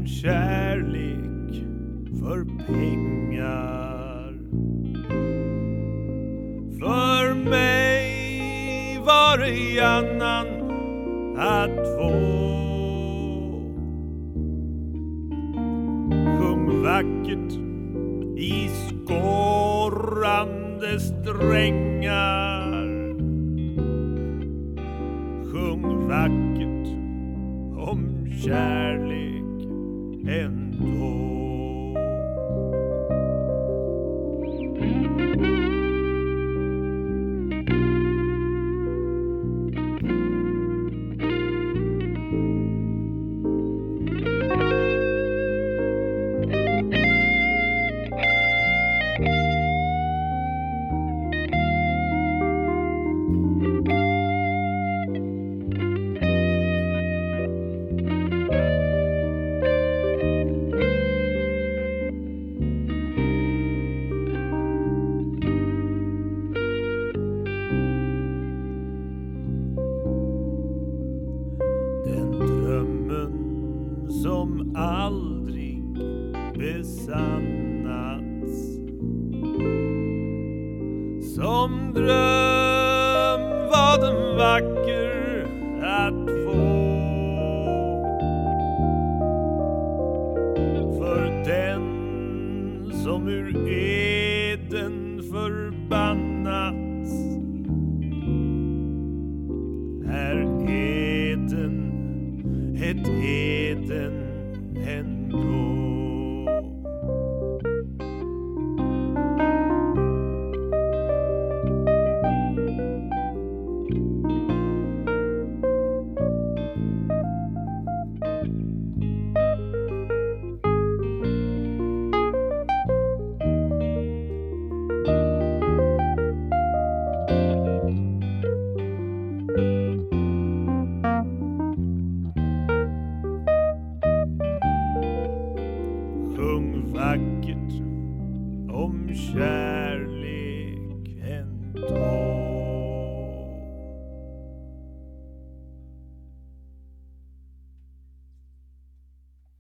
kärlek för pengar. För mig var det annan att få. Sjung vackert i skorrande strängar. Sjung vackert om kärlek ändå. Den drömmen som aldrig besannats. Som dröm var den vacker att få. För den som ur eden förbannats är eden ett eden ändå. Sjung vackert om kärlek